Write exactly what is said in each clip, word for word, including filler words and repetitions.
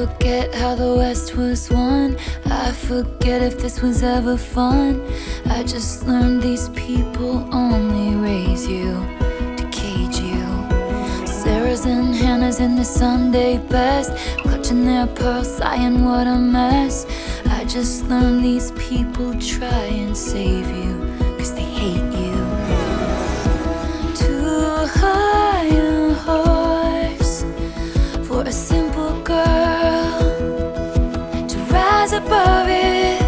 forget how the West was won. I forget if this was ever fun. I just learned these people only raise you to cage you. Sarah's and Hannah's in the Sunday best, clutching their pearls, sighing what a mess. I just learned these people try and save you, cause they hate you. Too high a horse for a simple girl to rise above it.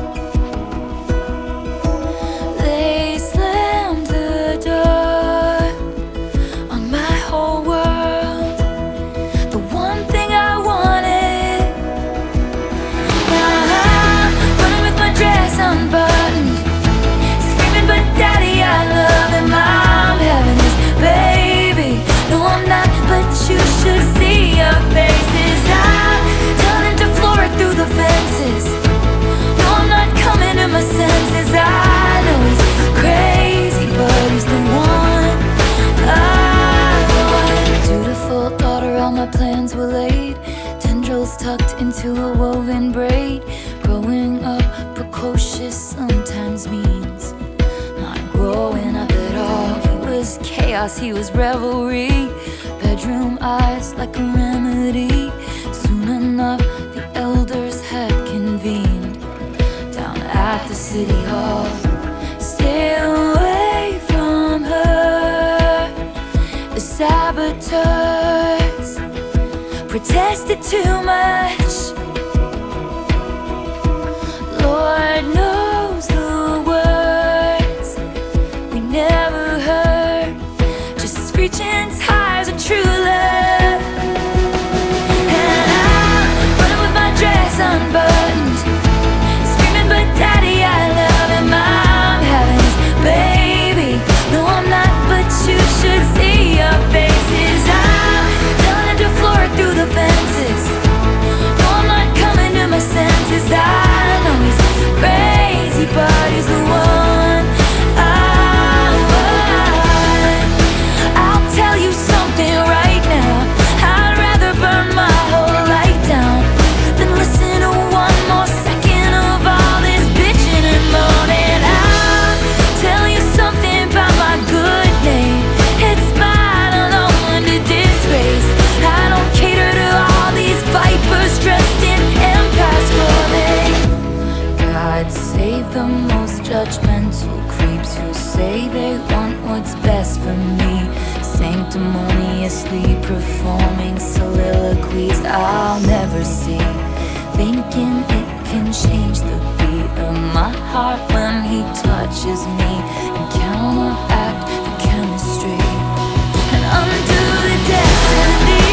They slammed the door on my whole world, the one thing I wanted. Now I'm running with my dress unbuttoned, screaming, but daddy, I love him. I'm having this baby. No, I'm not, but you should see your faces. I'm turning to Flora through the fences. No, I'm not coming to my senses. I know he's crazy, but he's the one I want. Dutiful daughter, all my plans were laid, tendrils tucked into a woven braid. Growing up precocious sometimes means not growing up at all. He was chaos, he was revelry, bedroom eyes like a remedy. Soon enough, the elders had convened down at the city hall. Stay away from her. The saboteurs protested too much. Lord knows the words we never heard, just screeching tires of true love. And I'm running with my dress unbuttoned, screaming, but daddy, I love him. I'm having his baby. No, I'm not, but you should see your faces. I'm telling it to Flora through the fences. No, I'm not coming to my senses. I know he's crazy, but he's the one I want. I'll tell you something right now, I'd rather burn my whole life down than listen to one more second of all this bitching and moaning. I'll tell you something about my good name, it's mine alone to disgrace. I don't cater to all these vipers dressed in empires clothing. God save the most judgmental creeps who say they want what's best for me, sanctimoniously performing soliloquies I'll never see, thinking it can change the beat of my heart when he touches me and counteract the chemistry and undo the destiny.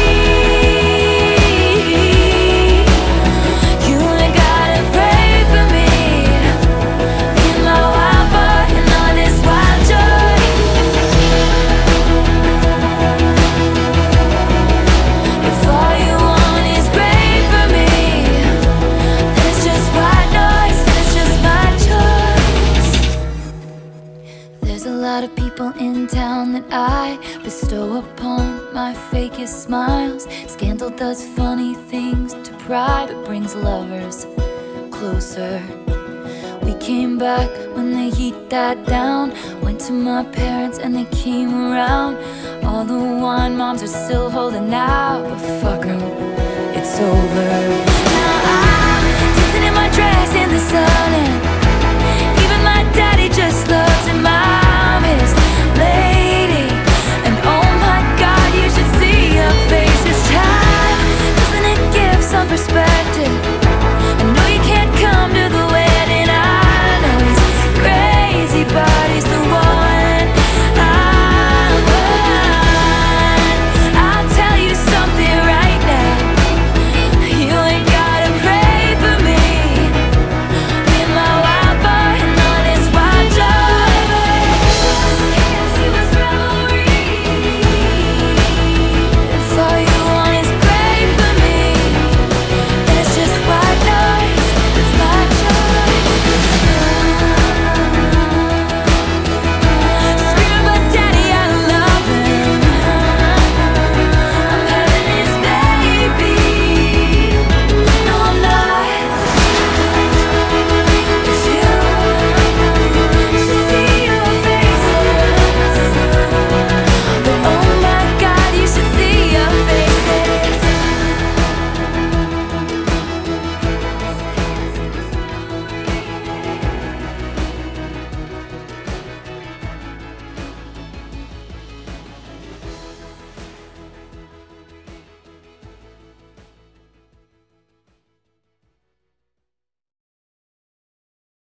You ain't gotta pray for me in my wild boy and all this wild joy. If all you want is great for me, then it's just white noise, and it's just my choice. There's a lot of people in town that I bestow upon my fakest smiles. Scandal does funny things to pride, but brings lovers closer. We came back when the heat died down, went to my parents and they came around. All the wine moms are still holding out, but fuck 'em, it's over. Now I'm dancing in my dress in the sun and